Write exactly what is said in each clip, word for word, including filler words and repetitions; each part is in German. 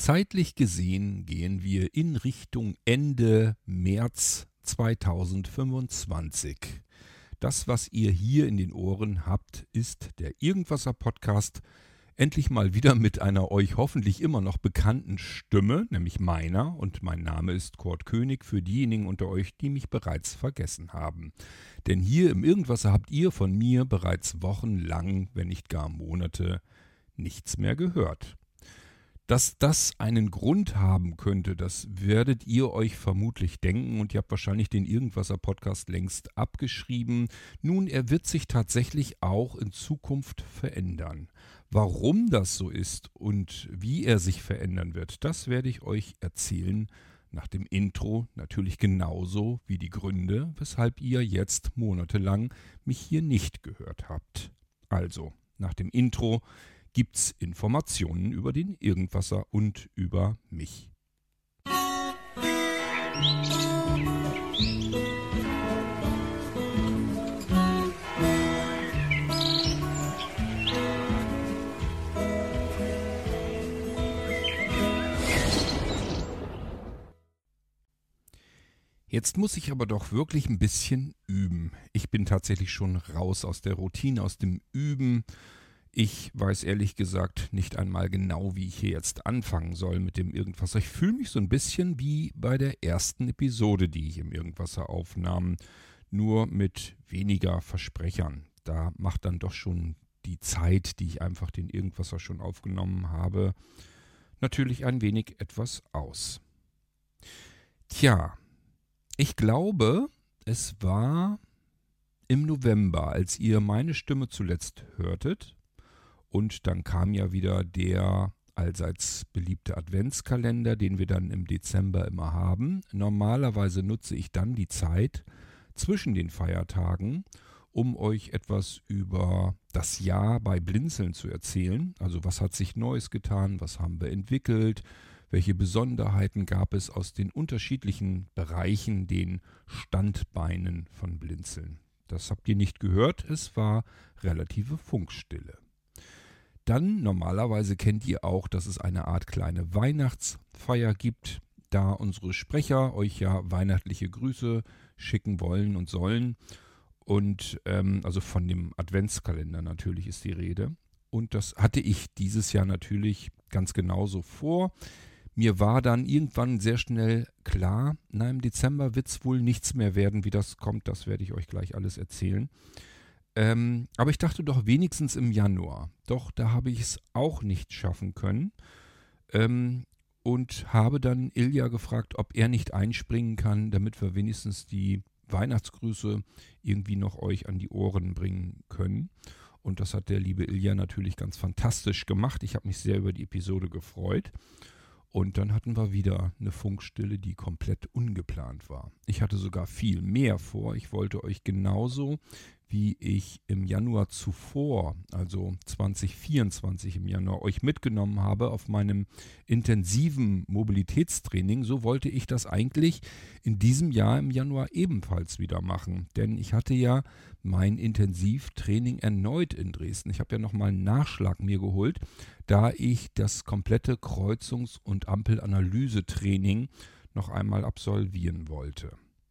Zeitlich gesehen gehen wir in Richtung Ende März zweitausendfünfundzwanzig. Das, was ihr hier in den Ohren habt, ist der Irgendwasser-Podcast. Endlich mal wieder mit einer euch hoffentlich immer noch bekannten Stimme, nämlich meiner. Und mein Name ist Kurt König für diejenigen unter euch, die mich bereits vergessen haben. Denn hier im Irgendwasser habt ihr von mir bereits wochenlang, wenn nicht gar Monate, nichts mehr gehört. Dass das einen Grund haben könnte, das werdet ihr euch vermutlich denken und ihr habt wahrscheinlich den Irgendwasser-Podcast längst abgeschrieben. Nun, er wird sich tatsächlich auch in Zukunft verändern. Warum das so ist und wie er sich verändern wird, das werde ich euch erzählen nach dem Intro, natürlich genauso wie die Gründe, weshalb ihr jetzt monatelang mich hier nicht gehört habt. Also, nach dem Intro gibt's Informationen über den Irgendwasser und über mich. Jetzt muss ich aber doch wirklich ein bisschen üben. Ich bin tatsächlich schon raus aus der Routine, aus dem Üben. Ich weiß ehrlich gesagt nicht einmal genau, wie ich hier jetzt anfangen soll mit dem Irgendwasser. Ich fühle mich so ein bisschen wie bei der ersten Episode, die ich im Irgendwasser aufnahm, nur mit weniger Versprechern. Da macht dann doch schon die Zeit, die ich einfach den Irgendwasser schon aufgenommen habe, natürlich ein wenig etwas aus. Tja, ich glaube, es war im November, als ihr meine Stimme zuletzt hörtet. Und dann kam ja wieder der allseits beliebte Adventskalender, den wir dann im Dezember immer haben. Normalerweise nutze ich dann die Zeit zwischen den Feiertagen, um euch etwas über das Jahr bei Blinzeln zu erzählen. Also was hat sich Neues getan, was haben wir entwickelt, welche Besonderheiten gab es aus den unterschiedlichen Bereichen, den Standbeinen von Blinzeln. Das habt ihr nicht gehört, es war relative Funkstille. Dann, normalerweise kennt ihr auch, dass es eine Art kleine Weihnachtsfeier gibt, da unsere Sprecher euch ja weihnachtliche Grüße schicken wollen und sollen. Und ähm, also von dem Adventskalender natürlich ist die Rede. Und das hatte ich dieses Jahr natürlich ganz genauso vor. Mir war dann irgendwann sehr schnell klar, na, im Dezember wird es wohl nichts mehr werden. Wie das kommt, das werde ich euch gleich alles erzählen. Ähm, aber ich dachte doch wenigstens im Januar. Doch, da habe ich es auch nicht schaffen können. Ähm, und habe dann Ilja gefragt, ob er nicht einspringen kann, damit wir wenigstens die Weihnachtsgrüße irgendwie noch euch an die Ohren bringen können. Und das hat der liebe Ilja natürlich ganz fantastisch gemacht. Ich habe mich sehr über die Episode gefreut. Und dann hatten wir wieder eine Funkstille, die komplett ungeplant war. Ich hatte sogar viel mehr vor. Ich wollte euch genauso, wie ich im Januar zuvor, also zwanzig vierundzwanzig im Januar, euch mitgenommen habe auf meinem intensiven Mobilitätstraining, so wollte ich das eigentlich in diesem Jahr im Januar ebenfalls wieder machen. Denn ich hatte ja mein Intensivtraining erneut in Dresden. Ich habe ja nochmal einen Nachschlag mir geholt, da ich das komplette Kreuzungs- und Ampelanalyse-Training noch einmal absolvieren wollte.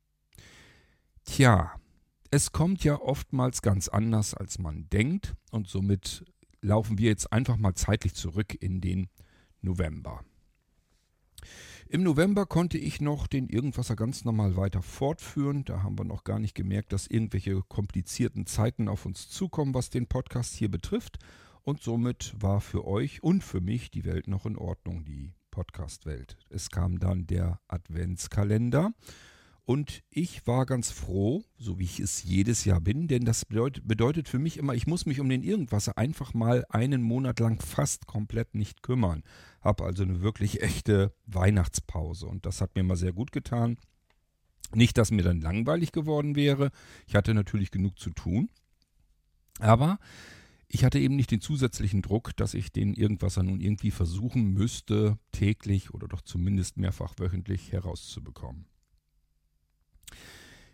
Tja, es kommt ja oftmals ganz anders, als man denkt, und somit laufen wir jetzt einfach mal zeitlich zurück in den November. Im November konnte ich noch den Irgendwasser ganz normal weiter fortführen. Da haben wir noch gar nicht gemerkt, dass irgendwelche komplizierten Zeiten auf uns zukommen, was den Podcast hier betrifft. Und somit war für euch und für mich die Welt noch in Ordnung, die Podcast-Welt. Es kam dann der Adventskalender. Und ich war ganz froh, so wie ich es jedes Jahr bin, denn das bedeutet, bedeutet für mich immer, ich muss mich um den Irgendwasser einfach mal einen Monat lang fast komplett nicht kümmern. Habe also eine wirklich echte Weihnachtspause und das hat mir mal sehr gut getan. Nicht, dass mir dann langweilig geworden wäre. Ich hatte natürlich genug zu tun, aber ich hatte eben nicht den zusätzlichen Druck, dass ich den Irgendwasser nun irgendwie versuchen müsste, täglich oder doch zumindest mehrfach wöchentlich herauszubekommen.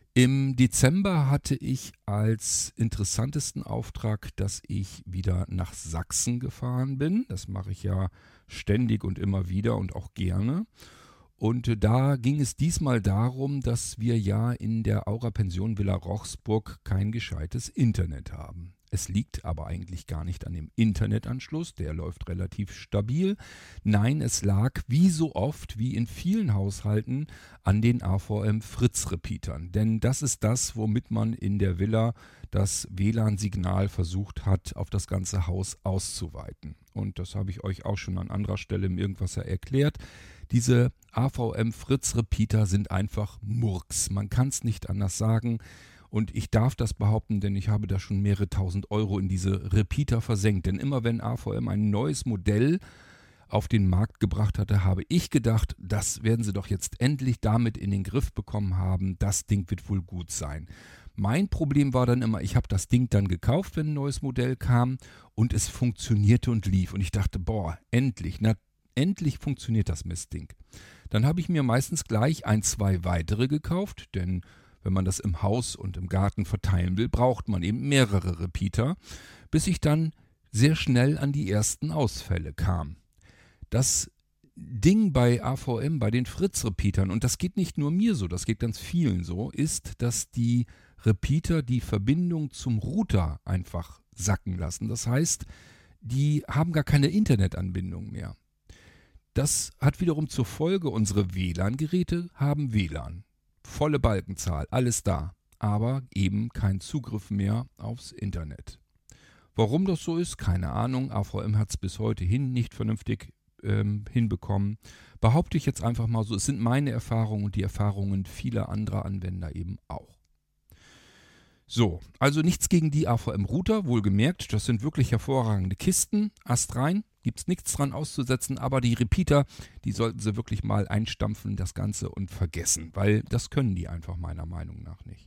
Im Dezember hatte ich als interessantesten Auftrag, dass ich wieder nach Sachsen gefahren bin. Das mache ich ja ständig und immer wieder und auch gerne. Und äh, da ging es diesmal darum, dass wir ja in der Aura-Pension Villa Rochsburg kein gescheites Internet haben. Es liegt aber eigentlich gar nicht an dem Internetanschluss, der läuft relativ stabil. Nein, es lag wie so oft, wie in vielen Haushalten, an den A V M-Fritz-Repeatern. Denn das ist das, womit man in der Villa das W L A N-Signal versucht hat, auf das ganze Haus auszuweiten. Und das habe ich euch auch schon an anderer Stelle im Irgendwasser erklärt. Diese A V M-Fritz-Repeater sind einfach Murks. Man kann es nicht anders sagen. Und ich darf das behaupten, denn ich habe da schon mehrere tausend Euro in diese Repeater versenkt. Denn immer wenn A V M ein neues Modell auf den Markt gebracht hatte, habe ich gedacht, das werden sie doch jetzt endlich damit in den Griff bekommen haben. Das Ding wird wohl gut sein. Mein Problem war dann immer, ich habe das Ding dann gekauft, wenn ein neues Modell kam und es funktionierte und lief. Und ich dachte, boah, endlich, na, endlich funktioniert das Mistding. Dann habe ich mir meistens gleich ein, zwei weitere gekauft, denn wenn man das im Haus und im Garten verteilen will, braucht man eben mehrere Repeater, bis ich dann sehr schnell an die ersten Ausfälle kam. Das Ding bei A V M, bei den Fritz-Repeatern, und das geht nicht nur mir so, das geht ganz vielen so, ist, dass die Repeater die Verbindung zum Router einfach sacken lassen. Das heißt, die haben gar keine Internetanbindung mehr. Das hat wiederum zur Folge, unsere W L A N-Geräte haben W L A N. Volle Balkenzahl, alles da, aber eben kein Zugriff mehr aufs Internet. Warum das so ist, keine Ahnung. A V M hat es bis heute hin nicht vernünftig ähm, hinbekommen. Behaupte ich jetzt einfach mal so, es sind meine Erfahrungen und die Erfahrungen vieler anderer Anwender eben auch. So, also nichts gegen die A V M-Router, wohlgemerkt, das sind wirklich hervorragende Kisten, astrein, gibt es nichts dran auszusetzen, aber die Repeater, die sollten sie wirklich mal einstampfen, das Ganze, und vergessen, weil das können die einfach meiner Meinung nach nicht.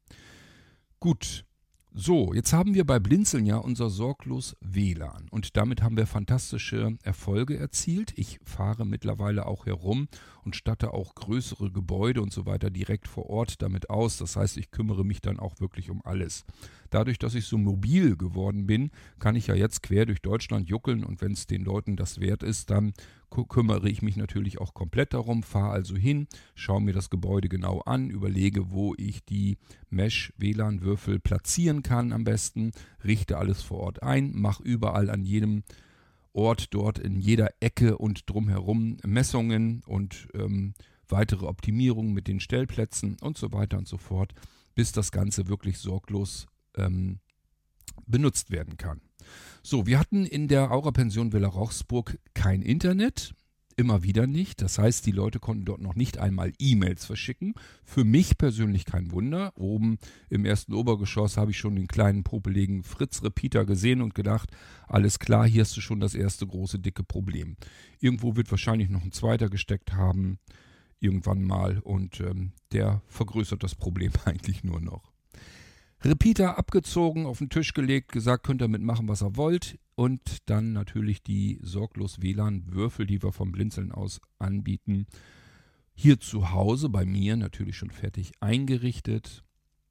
Gut, so, jetzt haben wir bei Blinzeln ja unser sorglos W L A N und damit haben wir fantastische Erfolge erzielt. Ich fahre mittlerweile auch herum und statte auch größere Gebäude und so weiter direkt vor Ort damit aus. Das heißt, ich kümmere mich dann auch wirklich um alles. Dadurch, dass ich so mobil geworden bin, kann ich ja jetzt quer durch Deutschland juckeln und wenn es den Leuten das wert ist, dann kümmere ich mich natürlich auch komplett darum, fahre also hin, schaue mir das Gebäude genau an, überlege, wo ich die Mesh-W L A N-Würfel platzieren kann am besten, richte alles vor Ort ein, mache überall an jedem Ort dort in jeder Ecke und drumherum Messungen und ähm, weitere Optimierungen mit den Stellplätzen und so weiter und so fort, bis das Ganze wirklich sorglos ähm, benutzt werden kann. So, wir hatten in der Aura-Pension Villa Rochsburg kein Internet, immer wieder nicht. Das heißt, die Leute konnten dort noch nicht einmal E-Mails verschicken. Für mich persönlich kein Wunder. Oben im ersten Obergeschoss habe ich schon den kleinen popeligen Fritz-Repeater gesehen und gedacht, alles klar, hier hast du schon das erste große, dicke Problem. Irgendwo wird wahrscheinlich noch ein zweiter gesteckt haben, irgendwann mal, und ähm, der vergrößert das Problem eigentlich nur noch. Repeater abgezogen, auf den Tisch gelegt, gesagt, könnt ihr mitmachen, was ihr wollt. Und dann natürlich die sorglos W L A N-Würfel, die wir vom Blinzeln aus anbieten. Hier zu Hause, bei mir natürlich schon fertig eingerichtet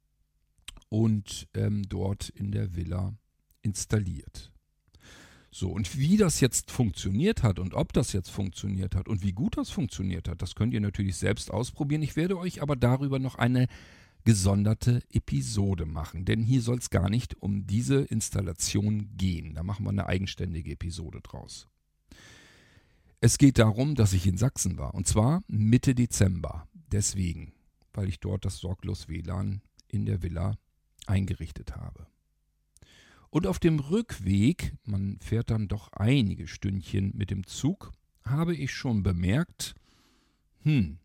und ähm, dort in der Villa installiert. So, und wie das jetzt funktioniert hat und ob das jetzt funktioniert hat und wie gut das funktioniert hat, das könnt ihr natürlich selbst ausprobieren. Ich werde euch aber darüber noch eine gesonderte Episode machen, denn hier soll es gar nicht um diese Installation gehen. Da machen wir eine eigenständige Episode draus. Es geht darum, dass ich in Sachsen war, und zwar Mitte Dezember. Deswegen, weil ich dort das sorglos W L A N in der Villa eingerichtet habe. Und auf dem Rückweg, man fährt dann doch einige Stündchen mit dem Zug, habe ich schon bemerkt, hm,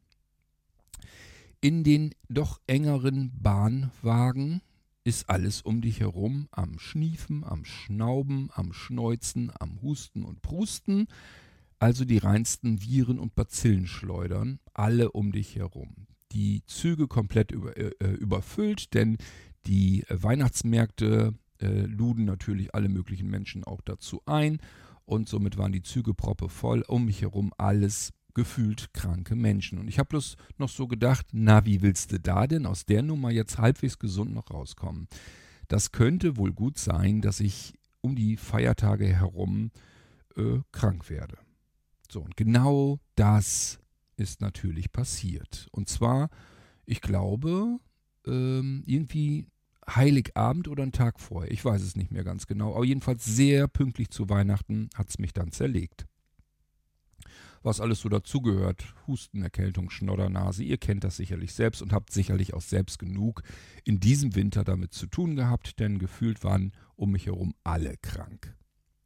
in den doch engeren Bahnwagen ist alles um dich herum am Schniefen, am Schnauben, am Schneuzen, am Husten und Prusten. Also die reinsten Viren und Bazillen schleudern, alle um dich herum. Die Züge komplett über, äh, überfüllt, denn die Weihnachtsmärkte äh, luden natürlich alle möglichen Menschen auch dazu ein. Und somit waren die Züge proppevoll, um mich herum alles gefühlt kranke Menschen. Und ich habe bloß noch so gedacht, na, wie willst du da denn aus der Nummer jetzt halbwegs gesund noch rauskommen? Das könnte wohl gut sein, dass ich um die Feiertage herum äh, krank werde. So, und genau das ist natürlich passiert. Und zwar, ich glaube, ähm, irgendwie Heiligabend oder einen Tag vorher. Ich weiß es nicht mehr ganz genau. Aber jedenfalls sehr pünktlich zu Weihnachten hat es mich dann zerlegt. Was alles so dazugehört. Husten, Erkältung, Schnoddernase. Ihr kennt das sicherlich selbst und habt sicherlich auch selbst genug in diesem Winter damit zu tun gehabt, denn gefühlt waren um mich herum alle krank.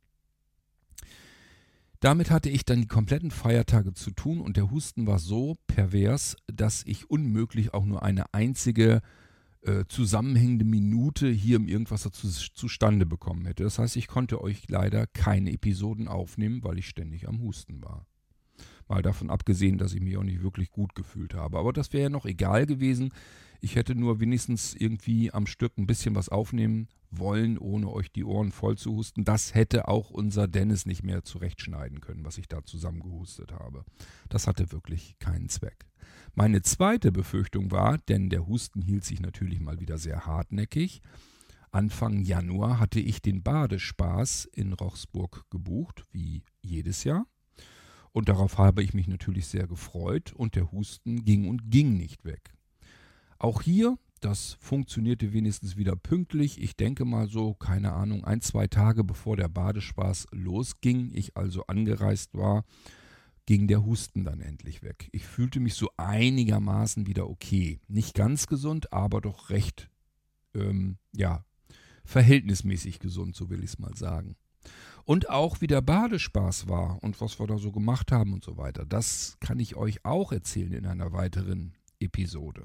Damit hatte ich dann die kompletten Feiertage zu tun und der Husten war so pervers, dass ich unmöglich auch nur eine einzige äh, zusammenhängende Minute hier im Irgendwasser zu, zustande bekommen hätte. Das heißt, ich konnte euch leider keine Episoden aufnehmen, weil ich ständig am Husten war. Mal davon abgesehen, dass ich mich auch nicht wirklich gut gefühlt habe. Aber das wäre ja noch egal gewesen. Ich hätte nur wenigstens irgendwie am Stück ein bisschen was aufnehmen wollen, ohne euch die Ohren voll zu husten. Das hätte auch unser Dennis nicht mehr zurechtschneiden können, was ich da zusammengehustet habe. Das hatte wirklich keinen Zweck. Meine zweite Befürchtung war, denn der Husten hielt sich natürlich mal wieder sehr hartnäckig. Anfang Januar hatte ich den Badespaß in Rochsburg gebucht, wie jedes Jahr. Und darauf habe ich mich natürlich sehr gefreut und der Husten ging und ging nicht weg. Auch hier, das funktionierte wenigstens wieder pünktlich. Ich denke mal so, keine Ahnung, ein, zwei Tage bevor der Badespaß losging, ich also angereist war, ging der Husten dann endlich weg. Ich fühlte mich so einigermaßen wieder okay. Nicht ganz gesund, aber doch recht, ähm, ja, verhältnismäßig gesund, so will ich es mal sagen. Und auch wie der Badespaß war und was wir da so gemacht haben und so weiter, das kann ich euch auch erzählen in einer weiteren Episode.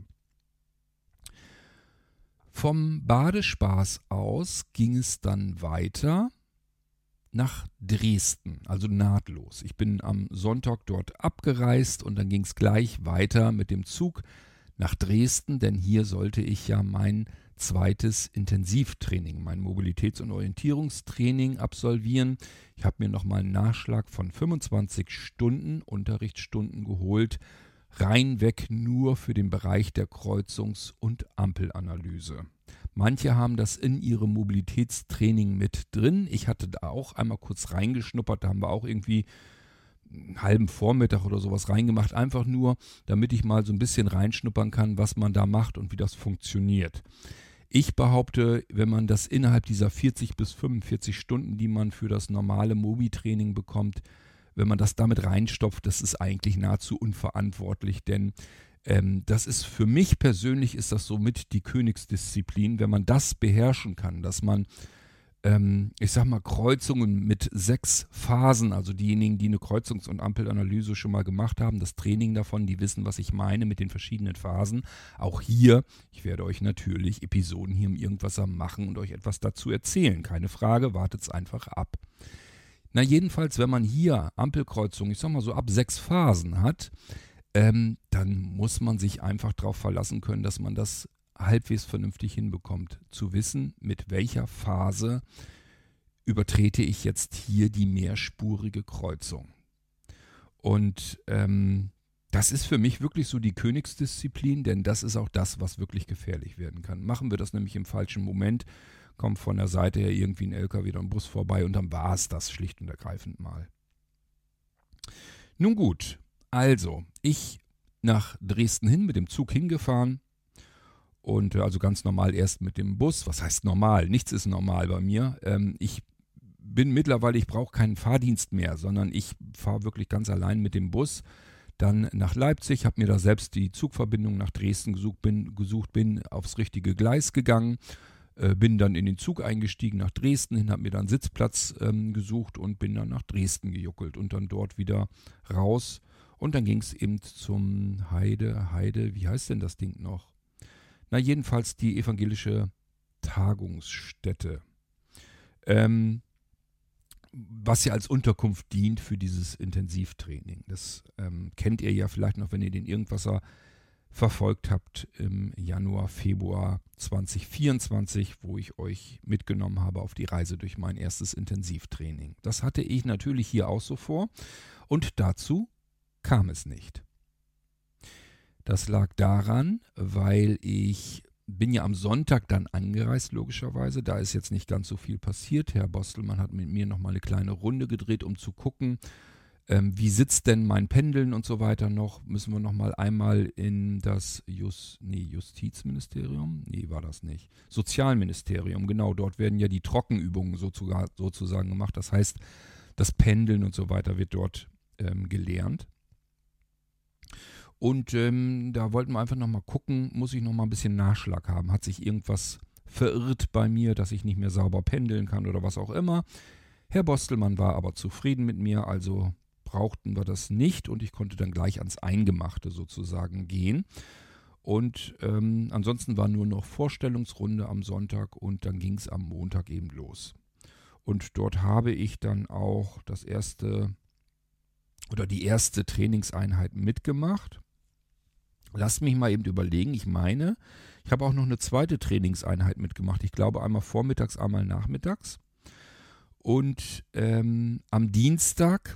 Vom Badespaß aus ging es dann weiter nach Dresden, also nahtlos. Ich bin am Sonntag dort abgereist und dann ging es gleich weiter mit dem Zug nach Dresden, denn hier sollte ich ja mein zweites Intensivtraining, mein Mobilitäts- und Orientierungstraining absolvieren. Ich habe mir nochmal einen Nachschlag von fünfundzwanzig Stunden Unterrichtsstunden geholt, reinweg nur für den Bereich der Kreuzungs- und Ampelanalyse. Manche haben das in ihrem Mobilitätstraining mit drin. Ich hatte da auch einmal kurz reingeschnuppert, da haben wir auch irgendwie einen halben Vormittag oder sowas reingemacht, einfach nur, damit ich mal so ein bisschen reinschnuppern kann, was man da macht und wie das funktioniert. Ich behaupte, wenn man das innerhalb dieser vierzig bis fünfundvierzig Stunden, die man für das normale Mobi-Training bekommt, wenn man das damit reinstopft, das ist eigentlich nahezu unverantwortlich, denn ähm, das ist für mich persönlich ist das somit die Königsdisziplin, wenn man das beherrschen kann, dass man, ähm, ich sag mal, Kreuzungen mit sechs Phasen, also diejenigen, die eine Kreuzungs- und Ampelanalyse schon mal gemacht haben, das Training davon, die wissen, was ich meine mit den verschiedenen Phasen. Auch hier, ich werde euch natürlich Episoden hier im Irgendwasser machen und euch etwas dazu erzählen, keine Frage, wartet's einfach ab. Na jedenfalls, wenn man hier Ampelkreuzung, ich sag mal so ab sechs Phasen hat, ähm, dann muss man sich einfach darauf verlassen können, dass man das halbwegs vernünftig hinbekommt. Zu wissen, mit welcher Phase übertrete ich jetzt hier die mehrspurige Kreuzung. Und ähm, das ist für mich wirklich so die Königsdisziplin, denn das ist auch das, was wirklich gefährlich werden kann. Machen wir das nämlich im falschen Moment, kommt von der Seite her irgendwie ein L K W oder ein Bus vorbei und dann war es das schlicht und ergreifend mal. Nun gut, also ich nach Dresden hin, mit dem Zug hingefahren und äh, also ganz normal erst mit dem Bus. Was heißt normal? Nichts ist normal bei mir. Ähm, ich bin mittlerweile, ich brauche keinen Fahrdienst mehr, sondern ich fahre wirklich ganz allein mit dem Bus. Dann nach Leipzig, habe mir da selbst die Zugverbindung nach Dresden gesucht, bin, gesucht, bin aufs richtige Gleis gegangen. Bin dann in den Zug eingestiegen nach Dresden hin, habe mir dann einen Sitzplatz ähm, gesucht und bin dann nach Dresden gejuckelt und dann dort wieder raus. Und dann ging es eben zum Heide, Heide, wie heißt denn das Ding noch? Na jedenfalls die evangelische Tagungsstätte, ähm, was ja als Unterkunft dient für dieses Intensivtraining. Das ähm, kennt ihr ja vielleicht noch, wenn ihr den Irgendwasser verfolgt habt im Januar, Februar zwanzig vierundzwanzig, wo ich euch mitgenommen habe auf die Reise durch mein erstes Intensivtraining. Das hatte ich natürlich hier auch so vor und dazu kam es nicht. Das lag daran, weil ich bin ja am Sonntag dann angereist, logischerweise. Da ist jetzt nicht ganz so viel passiert. Herr Bostelmann hat mit mir nochmal eine kleine Runde gedreht, um zu gucken, ähm, wie sitzt denn mein Pendeln und so weiter noch. Müssen wir nochmal einmal in das Just, nee, Justizministerium? Nee, war das nicht. Sozialministerium, genau. Dort werden ja die Trockenübungen sozusagen, sozusagen gemacht. Das heißt, das Pendeln und so weiter wird dort ähm, gelernt. Und ähm, da wollten wir einfach nochmal gucken, muss ich nochmal ein bisschen Nachschlag haben? Hat sich irgendwas verirrt bei mir, dass ich nicht mehr sauber pendeln kann oder was auch immer? Herr Bostelmann war aber zufrieden mit mir, also brauchten wir das nicht und ich konnte dann gleich ans Eingemachte sozusagen gehen. Und ähm, ansonsten war nur noch Vorstellungsrunde am Sonntag und dann ging es am Montag eben los. Und dort habe ich dann auch das erste oder die erste Trainingseinheit mitgemacht. Lasst mich mal eben überlegen, ich meine, ich habe auch noch eine zweite Trainingseinheit mitgemacht. Ich glaube einmal vormittags, einmal nachmittags. Und ähm, am Dienstag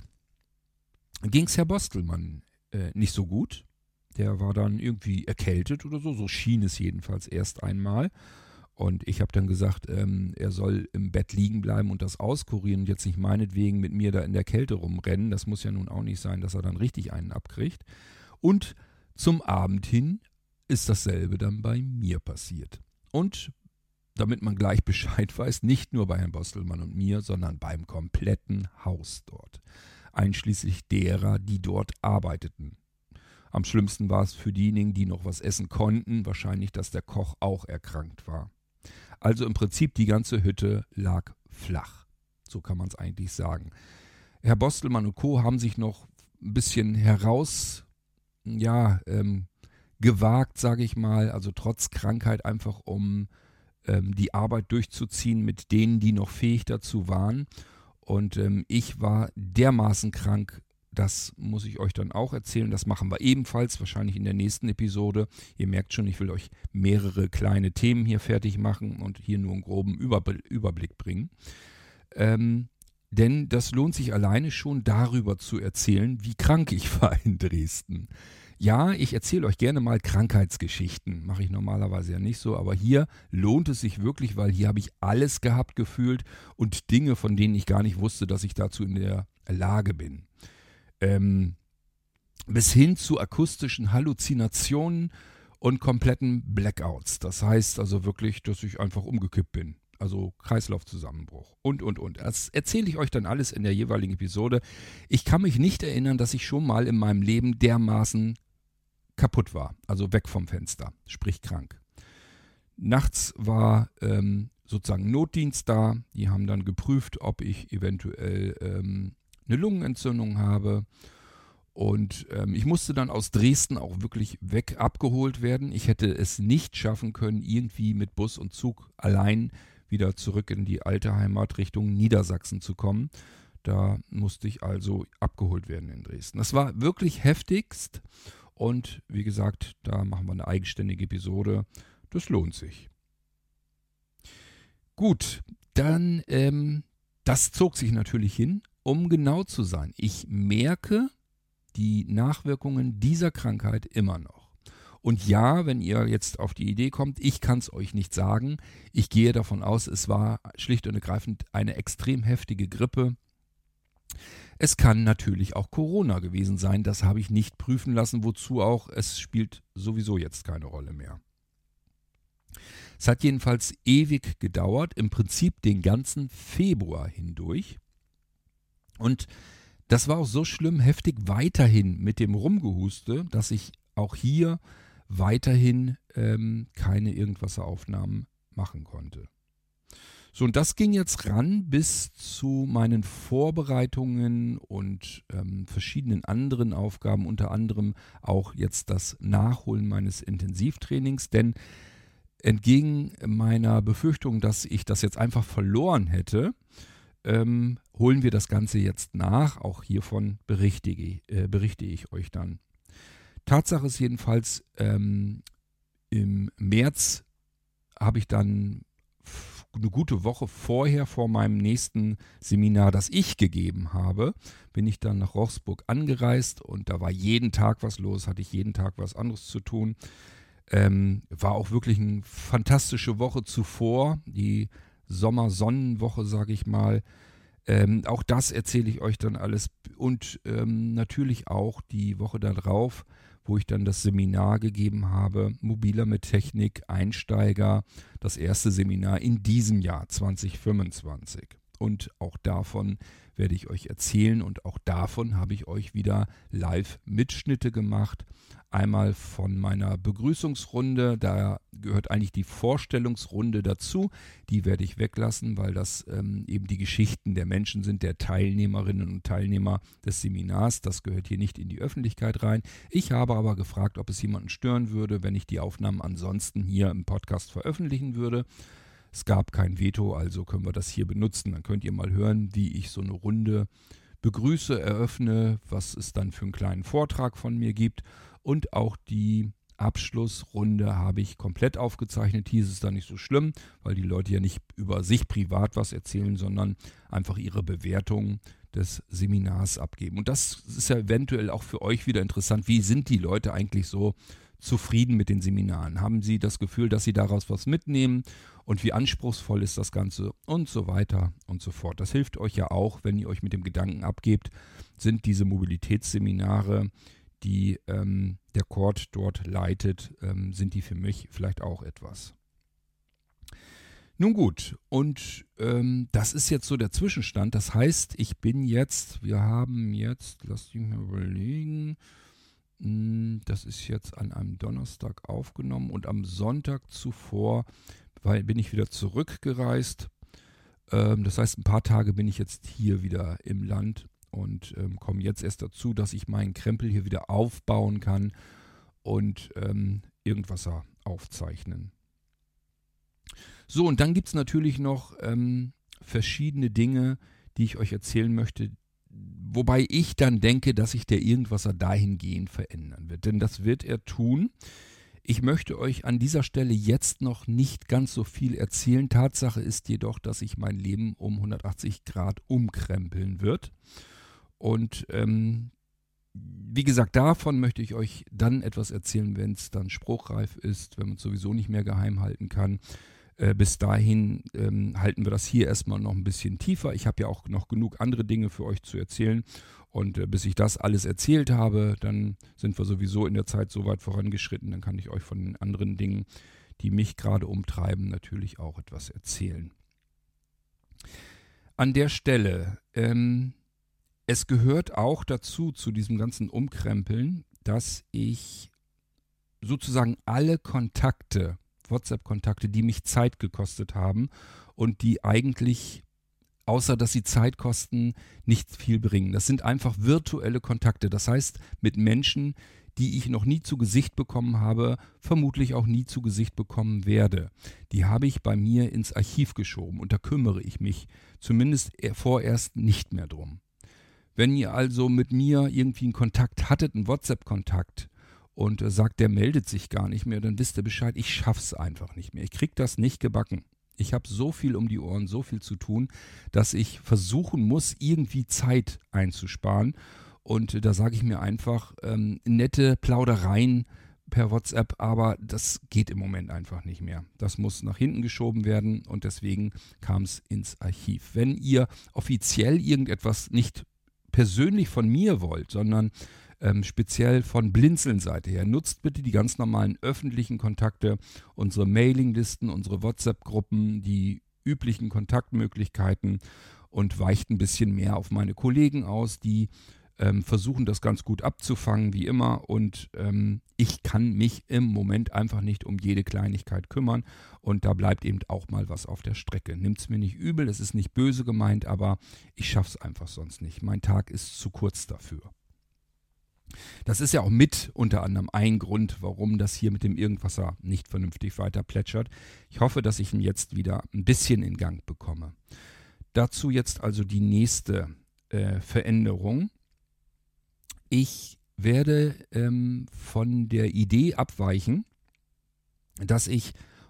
ging es Herr Bostelmann äh, nicht so gut. Der war dann irgendwie erkältet oder so, so schien es jedenfalls erst einmal. Und ich habe dann gesagt, ähm, er soll im Bett liegen bleiben und das auskurieren und jetzt nicht meinetwegen mit mir da in der Kälte rumrennen. Das muss ja nun auch nicht sein, dass er dann richtig einen abkriegt. Und zum Abend hin ist dasselbe dann bei mir passiert. Und damit man gleich Bescheid weiß, nicht nur bei Herrn Bostelmann und mir, sondern beim kompletten Haus dort. Einschließlich derer, die dort arbeiteten. Am schlimmsten war es für diejenigen, die noch was essen konnten, wahrscheinlich, dass der Koch auch erkrankt war. Also im Prinzip die ganze Hütte lag flach. So kann man es eigentlich sagen. Herr Bostelmann und Co. haben sich noch ein bisschen heraus, ja, ähm, gewagt, sage ich mal, also trotz Krankheit einfach, um ähm, die Arbeit durchzuziehen mit denen, die noch fähig dazu waren. Und ähm, ich war dermaßen krank, das muss ich euch dann auch erzählen. Das machen wir ebenfalls, wahrscheinlich in der nächsten Episode. Ihr merkt schon, ich will euch mehrere kleine Themen hier fertig machen und hier nur einen groben Überblick bringen. Ähm, denn das lohnt sich alleine schon darüber zu erzählen, wie krank ich war in Dresden. Ja, ich erzähle euch gerne mal Krankheitsgeschichten. Mache ich normalerweise ja nicht so, aber hier lohnt es sich wirklich, weil hier habe ich alles gehabt gefühlt und Dinge, von denen ich gar nicht wusste, dass ich dazu in der Lage bin. Ähm, bis hin zu akustischen Halluzinationen und kompletten Blackouts. Das heißt also wirklich, dass ich einfach umgekippt bin. Also Kreislaufzusammenbruch und, und, und. Das erzähle ich euch dann alles in der jeweiligen Episode. Ich kann mich nicht erinnern, dass ich schon mal in meinem Leben dermaßen kaputt war. Also weg vom Fenster, sprich krank. Nachts war ähm, sozusagen Notdienst da. Die haben dann geprüft, ob ich eventuell ähm, eine Lungenentzündung habe. Und ähm, ich musste dann aus Dresden auch wirklich weg abgeholt werden. Ich hätte es nicht schaffen können, irgendwie mit Bus und Zug allein wieder zurück in die alte Heimat Richtung Niedersachsen zu kommen. Da musste ich also abgeholt werden in Dresden. Das war wirklich heftigst. Und wie gesagt, da machen wir eine eigenständige Episode. Das lohnt sich. Gut, dann, ähm, das zog sich natürlich hin, um genau zu sein. Ich merke die Nachwirkungen dieser Krankheit immer noch. Und ja, wenn ihr jetzt auf die Idee kommt, ich kann es euch nicht sagen. Ich gehe davon aus, es war schlicht und ergreifend eine extrem heftige Grippe. Es kann natürlich auch Corona gewesen sein, das habe ich nicht prüfen lassen, wozu auch, es spielt sowieso jetzt keine Rolle mehr. Es hat jedenfalls ewig gedauert, im Prinzip den ganzen Februar hindurch. Und das war auch so schlimm heftig weiterhin mit dem Rumgehuste, dass ich auch hier weiterhin ähm, keine Irgendwasseraufnahmen machen konnte. So, und das ging jetzt ran bis zu meinen Vorbereitungen und ähm, verschiedenen anderen Aufgaben, unter anderem auch jetzt das Nachholen meines Intensivtrainings, denn entgegen meiner Befürchtung, dass ich das jetzt einfach verloren hätte, ähm, holen wir das Ganze jetzt nach. Auch hiervon berichte, äh, berichte ich euch dann. Tatsache ist jedenfalls, ähm, im März habe ich dann eine gute Woche vorher, vor meinem nächsten Seminar, das ich gegeben habe, bin ich dann nach Rochsburg angereist und da war jeden Tag was los, hatte ich jeden Tag was anderes zu tun. Ähm, war auch wirklich eine fantastische Woche zuvor, die Sommersonnenwoche, sage ich mal. Ähm, auch das erzähle ich euch dann alles und ähm, natürlich auch die Woche darauf, wo ich dann das Seminar gegeben habe, Mobiler mit Technik, Einsteiger, das erste Seminar in diesem Jahr zwanzig fünfundzwanzig. Und auch davon werde ich euch erzählen und auch davon habe ich euch wieder Live-Mitschnitte gemacht. Einmal von meiner Begrüßungsrunde, da gehört eigentlich die Vorstellungsrunde dazu. Die werde ich weglassen, weil das ähm, eben die Geschichten der Menschen sind, der Teilnehmerinnen und Teilnehmer des Seminars. Das gehört hier nicht in die Öffentlichkeit rein. Ich habe aber gefragt, ob es jemanden stören würde, wenn ich die Aufnahmen ansonsten hier im Podcast veröffentlichen würde. Es gab kein Veto, also können wir das hier benutzen. Dann könnt ihr mal hören, wie ich so eine Runde begrüße, eröffne, was es dann für einen kleinen Vortrag von mir gibt. Und auch die Abschlussrunde habe ich komplett aufgezeichnet. Hier ist es dann nicht so schlimm, weil die Leute ja nicht über sich privat was erzählen, sondern einfach ihre Bewertung des Seminars abgeben. Und das ist ja eventuell auch für euch wieder interessant. Wie sind die Leute eigentlich so zufrieden mit den Seminaren? Haben sie das Gefühl, dass sie daraus was mitnehmen? Und wie anspruchsvoll ist das Ganze? Und so weiter und so fort. Das hilft euch ja auch, wenn ihr euch mit dem Gedanken abgebt, sind diese Mobilitätsseminare, die ähm, der Kord dort leitet, ähm, sind die für mich vielleicht auch etwas. Nun gut, und ähm, das ist jetzt so der Zwischenstand. Das heißt, ich bin jetzt, wir haben jetzt, lasst mich mal überlegen, mh, das ist jetzt an einem Donnerstag aufgenommen und am Sonntag zuvor weil, bin ich wieder zurückgereist. Ähm, das heißt, ein paar Tage bin ich jetzt hier wieder im Land. Und ähm, komme jetzt erst dazu, dass ich meinen Krempel hier wieder aufbauen kann und ähm, irgendwas aufzeichnen. So, und dann gibt es natürlich noch ähm, verschiedene Dinge, die ich euch erzählen möchte, wobei ich dann denke, dass sich der Irgendwasser dahingehend verändern wird. Denn das wird er tun. Ich möchte euch an dieser Stelle jetzt noch nicht ganz so viel erzählen. Tatsache ist jedoch, dass sich mein Leben um hundertachtzig Grad umkrempeln wird. Und ähm, wie gesagt, davon möchte ich euch dann etwas erzählen, wenn es dann spruchreif ist, wenn man es sowieso nicht mehr geheim halten kann. Äh, bis dahin ähm, halten wir das hier erstmal noch ein bisschen tiefer. Ich habe ja auch noch genug andere Dinge für euch zu erzählen. Und äh, bis ich das alles erzählt habe, dann sind wir sowieso in der Zeit so weit vorangeschritten. Dann kann ich euch von den anderen Dingen, die mich gerade umtreiben, natürlich auch etwas erzählen. An der Stelle, ähm, es gehört auch dazu, zu diesem ganzen Umkrempeln, dass ich sozusagen alle Kontakte, WhatsApp-Kontakte, die mich Zeit gekostet haben und die eigentlich, außer dass sie Zeit kosten, nicht viel bringen. Das sind einfach virtuelle Kontakte. Das heißt, mit Menschen, die ich noch nie zu Gesicht bekommen habe, vermutlich auch nie zu Gesicht bekommen werde. Die habe ich bei mir ins Archiv geschoben und da kümmere ich mich zumindest vorerst nicht mehr drum. Wenn ihr also mit mir irgendwie einen Kontakt hattet, einen WhatsApp-Kontakt und äh, sagt, der meldet sich gar nicht mehr, dann wisst ihr Bescheid, ich schaff's einfach nicht mehr. Ich krieg das nicht gebacken. Ich habe so viel um die Ohren, so viel zu tun, dass ich versuchen muss, irgendwie Zeit einzusparen. Und äh, da sage ich mir einfach, ähm, nette Plaudereien per WhatsApp, aber das geht im Moment einfach nicht mehr. Das muss nach hinten geschoben werden und deswegen kam es ins Archiv. Wenn ihr offiziell irgendetwas nicht persönlich von mir wollt, sondern ähm, speziell von Blinzeln-Seite her, nutzt bitte die ganz normalen öffentlichen Kontakte, unsere Mailinglisten, unsere WhatsApp-Gruppen, die üblichen Kontaktmöglichkeiten und weicht ein bisschen mehr auf meine Kollegen aus, die ähm, versuchen das ganz gut abzufangen, wie immer. Und ähm, ich kann mich im Moment einfach nicht um jede Kleinigkeit kümmern. Und da bleibt eben auch mal was auf der Strecke. Nimmt es mir nicht übel, es ist nicht böse gemeint, aber ich schaffe es einfach sonst nicht. Mein Tag ist zu kurz dafür. Das ist ja auch mit unter anderem ein Grund, warum das hier mit dem Irgendwasser nicht vernünftig weiter plätschert. Ich hoffe, dass ich ihn jetzt wieder ein bisschen in Gang bekomme. Dazu jetzt also die nächste äh, Veränderung. Ich werde ähm, von der Idee abweichen, dass ich euch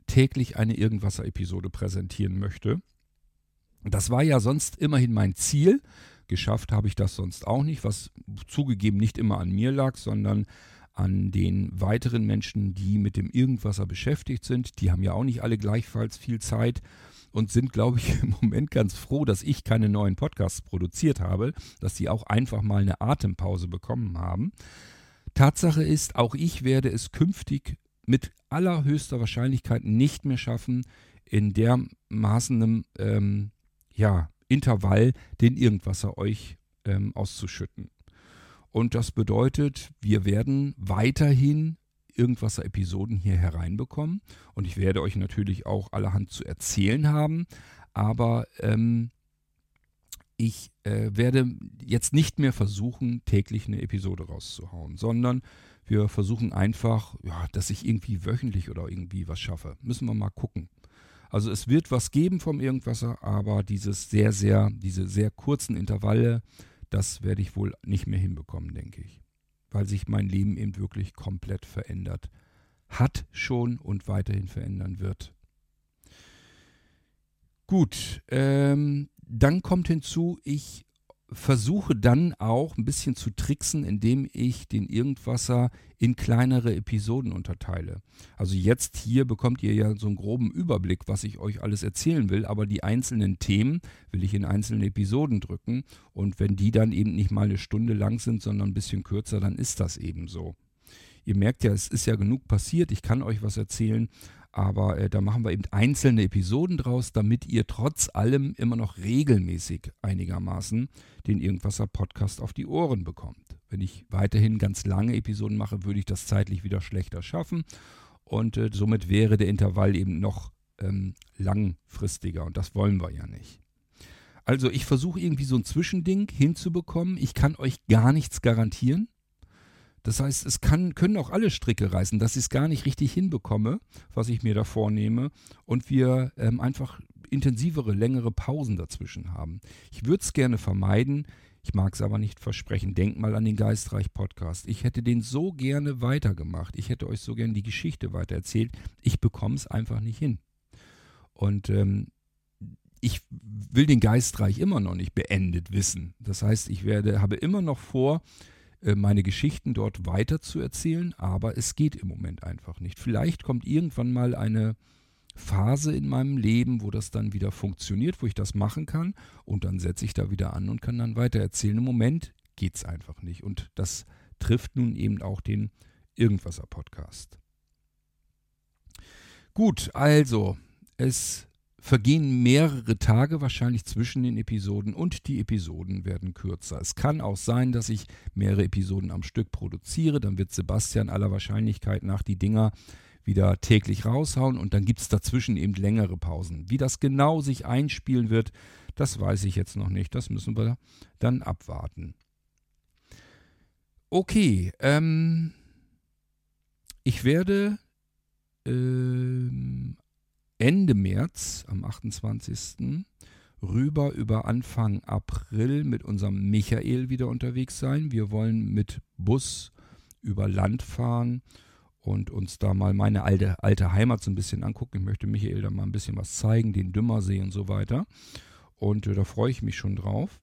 täglich eine Irgendwasser-Episode präsentieren möchte. Das war ja sonst immerhin mein Ziel. Geschafft habe ich das sonst auch nicht, was zugegeben nicht immer an mir lag, sondern an den weiteren Menschen, die mit dem Irgendwasser beschäftigt sind. Die haben ja auch nicht alle gleichfalls viel Zeit und sind, glaube ich, im Moment ganz froh, dass ich keine neuen Podcasts produziert habe, dass sie auch einfach mal eine Atempause bekommen haben. Tatsache ist, auch ich werde es künftig mit allerhöchster Wahrscheinlichkeit nicht mehr schaffen, in dermaßen ähm, ja, Intervall den Irgendwasser euch ähm, auszuschütten. Und das bedeutet, wir werden weiterhin Irgendwasser-Episoden hier hereinbekommen. Und ich werde euch natürlich auch allerhand zu erzählen haben. Aber ähm, ich äh, werde jetzt nicht mehr versuchen, täglich eine Episode rauszuhauen, sondern wir versuchen einfach, ja, dass ich irgendwie wöchentlich oder irgendwie was schaffe. Müssen wir mal gucken. Also es wird was geben vom Irgendwasser, aber dieses sehr, sehr, diese sehr kurzen Intervalle, das werde ich wohl nicht mehr hinbekommen, denke ich. Weil sich mein Leben eben wirklich komplett verändert hat schon und weiterhin verändern wird. Gut, ähm, dann kommt hinzu, ich versuche dann auch ein bisschen zu tricksen, indem ich den Irgendwasser in kleinere Episoden unterteile. Also jetzt hier bekommt ihr ja so einen groben Überblick, was ich euch alles erzählen will, aber die einzelnen Themen will ich in einzelne Episoden drücken und wenn die dann eben nicht mal eine Stunde lang sind, sondern ein bisschen kürzer, dann ist das eben so. Ihr merkt ja, es ist ja genug passiert, ich kann euch was erzählen, aber äh, da machen wir eben einzelne Episoden draus, damit ihr trotz allem immer noch regelmäßig einigermaßen den Irgendwasser-Podcast auf die Ohren bekommt. Wenn ich weiterhin ganz lange Episoden mache, würde ich das zeitlich wieder schlechter schaffen und äh, somit wäre der Intervall eben noch ähm, langfristiger und das wollen wir ja nicht. Also ich versuche irgendwie so ein Zwischending hinzubekommen. Ich kann euch gar nichts garantieren. Das heißt, es kann, können auch alle Stricke reißen, dass ich es gar nicht richtig hinbekomme, was ich mir da vornehme und wir ähm, einfach intensivere, längere Pausen dazwischen haben. Ich würde es gerne vermeiden, ich mag es aber nicht versprechen. Denkt mal an den Geistreich-Podcast. Ich hätte den so gerne weitergemacht. Ich hätte euch so gerne die Geschichte weitererzählt. Ich bekomme es einfach nicht hin. Und ähm, ich will den Geistreich immer noch nicht beendet wissen. Das heißt, ich werde, habe immer noch vor, meine Geschichten dort weiter zu erzählen, aber es geht im Moment einfach nicht. Vielleicht kommt irgendwann mal eine Phase in meinem Leben, wo das dann wieder funktioniert, wo ich das machen kann und dann setze ich da wieder an und kann dann weiter erzählen. Im Moment geht es einfach nicht und das trifft nun eben auch den Irgendwasser-Podcast. Gut, also es vergehen mehrere Tage wahrscheinlich zwischen den Episoden und die Episoden werden kürzer. Es kann auch sein, dass ich mehrere Episoden am Stück produziere, dann wird Sebastian aller Wahrscheinlichkeit nach die Dinger wieder täglich raushauen und dann gibt es dazwischen eben längere Pausen. Wie das genau sich einspielen wird, das weiß ich jetzt noch nicht, das müssen wir dann abwarten. Okay, ähm, ich werde ähm, Ende März, am achtundzwanzigsten rüber über Anfang April mit unserem Michael wieder unterwegs sein. Wir wollen mit Bus über Land fahren und uns da mal meine alte, alte Heimat so ein bisschen angucken. Ich möchte Michael da mal ein bisschen was zeigen, den Dümmersee und so weiter. Und äh, da freue ich mich schon drauf.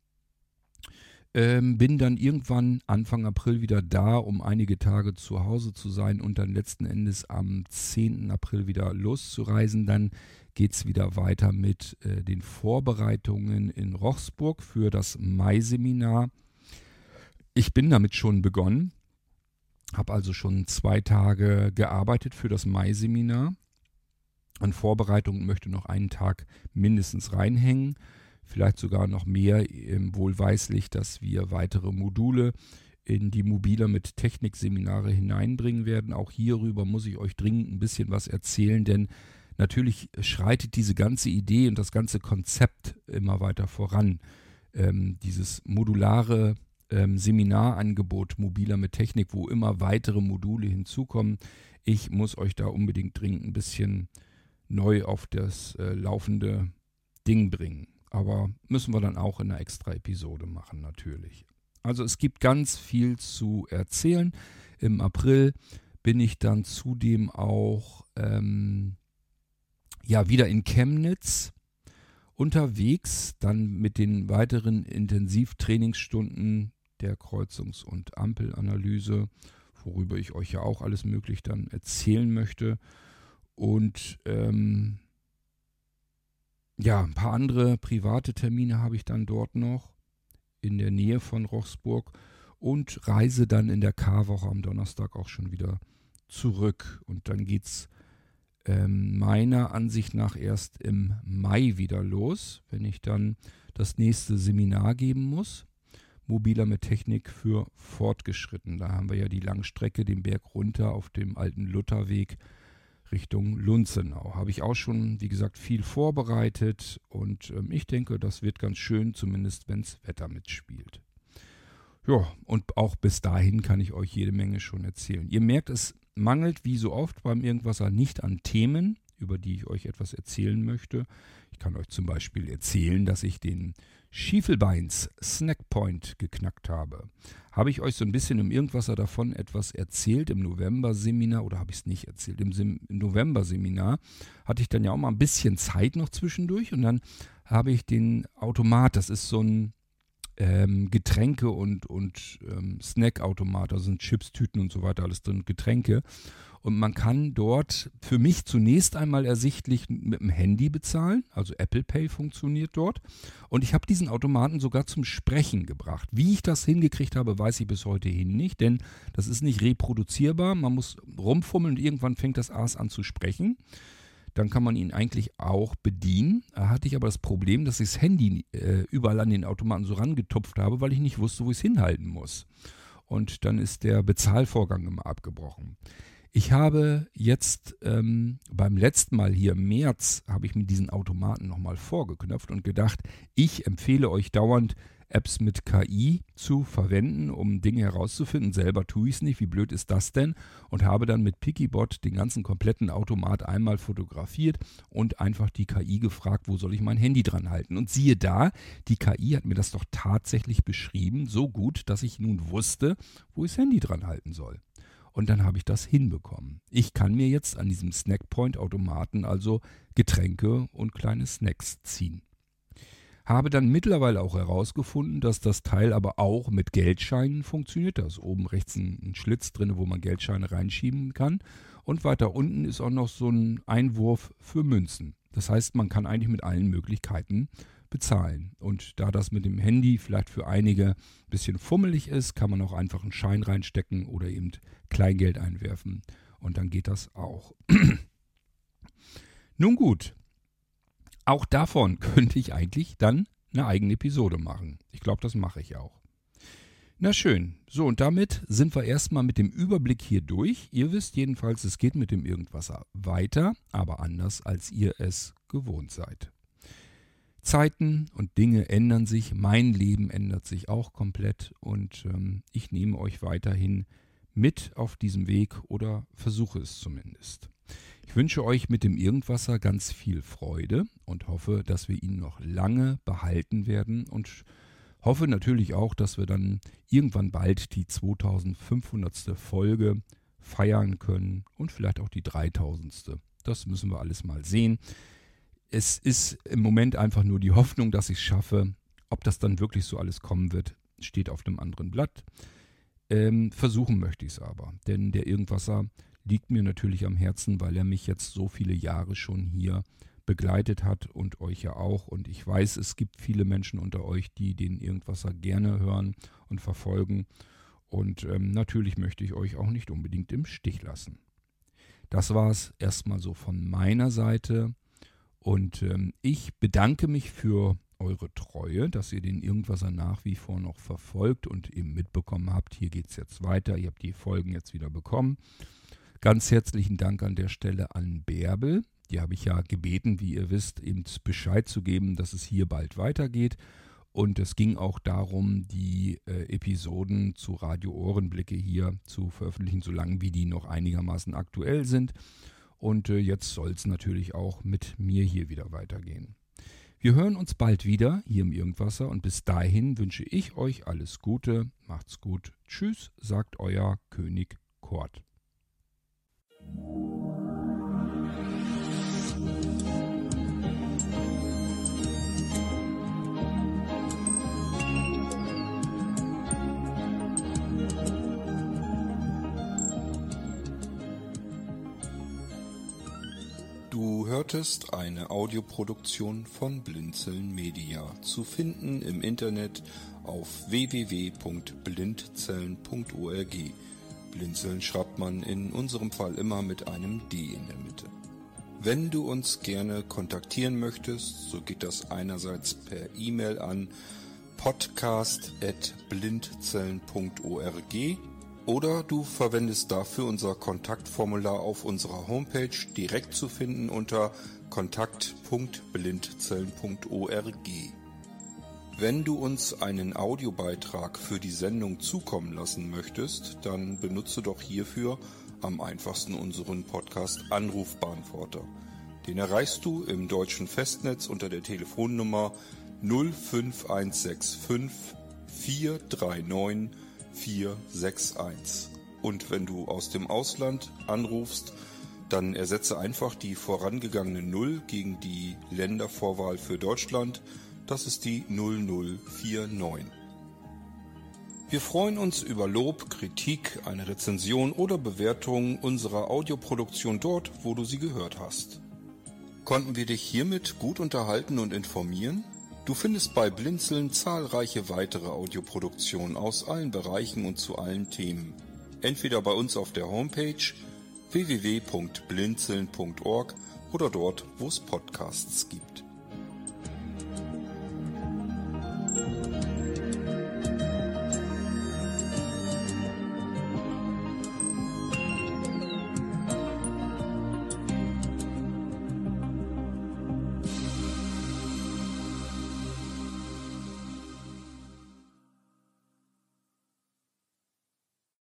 Ähm, bin dann irgendwann Anfang April wieder da, um einige Tage zu Hause zu sein und dann letzten Endes am zehnten April wieder loszureisen. Dann geht es wieder weiter mit äh, den Vorbereitungen in Rochsburg für das Mai-Seminar. Ich bin damit schon begonnen, habe also schon zwei Tage gearbeitet für das Mai-Seminar. An Vorbereitung möchte noch einen Tag mindestens reinhängen. Vielleicht sogar noch mehr, wohlweislich, dass wir weitere Module in die Mobile mit Technikseminare hineinbringen werden. Auch hierüber muss ich euch dringend ein bisschen was erzählen, denn natürlich schreitet diese ganze Idee und das ganze Konzept immer weiter voran. Ähm, dieses modulare ähm, Seminarangebot Mobiler mit Technik, wo immer weitere Module hinzukommen. Ich muss euch da unbedingt dringend ein bisschen neu auf das äh, laufende Ding bringen. Aber müssen wir dann auch in einer extra Episode machen, natürlich. Also es gibt ganz viel zu erzählen. Im April bin ich dann zudem auch ähm, ja, wieder in Chemnitz unterwegs, dann mit den weiteren Intensivtrainingsstunden der Kreuzungs- und Ampelanalyse, worüber ich euch ja auch alles möglich dann erzählen möchte. Und ähm, ja, ein paar andere private Termine habe ich dann dort noch in der Nähe von Rochsburg und reise dann in der Karwoche am Donnerstag auch schon wieder zurück. Und dann geht es ähm, meiner Ansicht nach erst im Mai wieder los, wenn ich dann das nächste Seminar geben muss. Mobiler mit Technik für Fortgeschritten. Da haben wir ja die Langstrecke, den Berg runter auf dem alten Lutherweg Richtung Lunzenau. Habe ich auch schon, wie gesagt, viel vorbereitet und ähm, ich denke, das wird ganz schön, zumindest wenn das Wetter mitspielt. Ja, und auch bis dahin kann ich euch jede Menge schon erzählen. Ihr merkt, es mangelt wie so oft beim Irgendwasser nicht an Themen, über die ich euch etwas erzählen möchte. Ich kann euch zum Beispiel erzählen, dass ich den Schiefelbeins Snackpoint geknackt habe. Habe ich euch so ein bisschen im Irgendwasser davon etwas erzählt im November-Seminar oder habe ich es nicht erzählt? Im, Sem- im November-Seminar hatte ich dann ja auch mal ein bisschen Zeit noch zwischendurch und dann habe ich den Automat, das ist so ein ähm, Getränke- und, und ähm, Snackautomat, da sind Chips, Tüten und so weiter, alles drin, Getränke. Und man kann dort für mich zunächst einmal ersichtlich mit dem Handy bezahlen, also Apple Pay funktioniert dort. Und ich habe diesen Automaten sogar zum Sprechen gebracht. Wie ich das hingekriegt habe, weiß ich bis heute hin nicht, denn das ist nicht reproduzierbar. Man muss rumfummeln und irgendwann fängt das Aas an zu sprechen. Dann kann man ihn eigentlich auch bedienen. Da hatte ich aber das Problem, dass ich das Handy äh, überall an den Automaten so rangetupft habe, weil ich nicht wusste, wo ich es hinhalten muss. Und dann ist der Bezahlvorgang immer abgebrochen. Ich habe jetzt ähm, beim letzten Mal hier im März, habe ich mir diesen Automaten nochmal vorgeknöpft und gedacht, ich empfehle euch dauernd, Apps mit K I zu verwenden, um Dinge herauszufinden. Selber tue ich es nicht. Wie blöd ist das denn? Und habe dann mit Pikibot den ganzen kompletten Automat einmal fotografiert und einfach die K I gefragt, wo soll ich mein Handy dran halten? Und siehe da, die K I hat mir das doch tatsächlich beschrieben, so gut, dass ich nun wusste, wo ich das Handy dran halten soll. Und dann habe ich das hinbekommen. Ich kann mir jetzt an diesem Snackpoint-Automaten also Getränke und kleine Snacks ziehen. Habe dann mittlerweile auch herausgefunden, dass das Teil aber auch mit Geldscheinen funktioniert. Da ist oben rechts ein, ein Schlitz drin, wo man Geldscheine reinschieben kann. Und weiter unten ist auch noch so ein Einwurf für Münzen. Das heißt, man kann eigentlich mit allen Möglichkeiten bezahlen. Und da das mit dem Handy vielleicht für einige ein bisschen fummelig ist, kann man auch einfach einen Schein reinstecken oder eben Kleingeld einwerfen. Und dann geht das auch. Nun gut. Auch davon könnte ich eigentlich dann eine eigene Episode machen. Ich glaube, das mache ich auch. Na schön. So, und damit sind wir erstmal mit dem Überblick hier durch. Ihr wisst jedenfalls, es geht mit dem Irgendwasser weiter, aber anders, als ihr es gewohnt seid. Zeiten und Dinge ändern sich. Mein Leben ändert sich auch komplett. Und ähm, ich nehme euch weiterhin mit auf diesem Weg oder versuche es zumindest. Ich wünsche euch mit dem Irgendwasser ganz viel Freude und hoffe, dass wir ihn noch lange behalten werden und hoffe natürlich auch, dass wir dann irgendwann bald die zweitausendfünfhundertste Folge feiern können und vielleicht auch die dreitausendste. Das müssen wir alles mal sehen. Es ist im Moment einfach nur die Hoffnung, dass ich es schaffe. Ob das dann wirklich so alles kommen wird, steht auf einem anderen Blatt. Ähm, versuchen möchte ich es aber, denn der Irgendwasser liegt mir natürlich am Herzen, weil er mich jetzt so viele Jahre schon hier begleitet hat und euch ja auch. Und ich weiß, es gibt viele Menschen unter euch, die den Irgendwasser gerne hören und verfolgen. Und ähm, natürlich möchte ich euch auch nicht unbedingt im Stich lassen. Das war es erstmal so von meiner Seite. Und ähm, ich bedanke mich für eure Treue, dass ihr den Irgendwasser nach wie vor noch verfolgt und eben mitbekommen habt, hier geht es jetzt weiter. Ihr habt die Folgen jetzt wieder bekommen. Ganz herzlichen Dank an der Stelle an Bärbel. Die habe ich ja gebeten, wie ihr wisst, eben Bescheid zu geben, dass es hier bald weitergeht. Und es ging auch darum, die äh, Episoden zu Radio Ohrenblicke hier zu veröffentlichen, solange wie die noch einigermaßen aktuell sind. Und äh, jetzt soll es natürlich auch mit mir hier wieder weitergehen. Wir hören uns bald wieder hier im Irgendwasser und bis dahin wünsche ich euch alles Gute. Macht's gut. Tschüss, sagt euer König Kurt. hörtest eine Audioproduktion von Blinzeln Media, zu finden im Internet auf w w w punkt blindzellen punkt org. Blinzeln schreibt man in unserem Fall immer mit einem D in der Mitte. Wenn du uns gerne kontaktieren möchtest, so geht das einerseits per E-Mail an podcast at blindzellen punkt org oder du verwendest dafür unser Kontaktformular auf unserer Homepage, direkt zu finden unter kontakt punkt blindzellen punkt org. Wenn du uns einen Audiobeitrag für die Sendung zukommen lassen möchtest, dann benutze doch hierfür am einfachsten unseren Podcast Anrufbeantworter. Den erreichst du im deutschen Festnetz unter der Telefonnummer null fünf eins sechs fünf vier drei neun vier sechs eins. Und wenn du aus dem Ausland anrufst, dann ersetze einfach die vorangegangene Null gegen die Ländervorwahl für Deutschland. Das ist die null null vier neun. Wir freuen uns über Lob, Kritik, eine Rezension oder Bewertung unserer Audioproduktion dort, wo du sie gehört hast. Konnten wir dich hiermit gut unterhalten und informieren? Du findest bei Blinzeln zahlreiche weitere Audioproduktionen aus allen Bereichen und zu allen Themen. Entweder bei uns auf der Homepage w w w punkt blinzeln punkt org oder dort, wo es Podcasts gibt.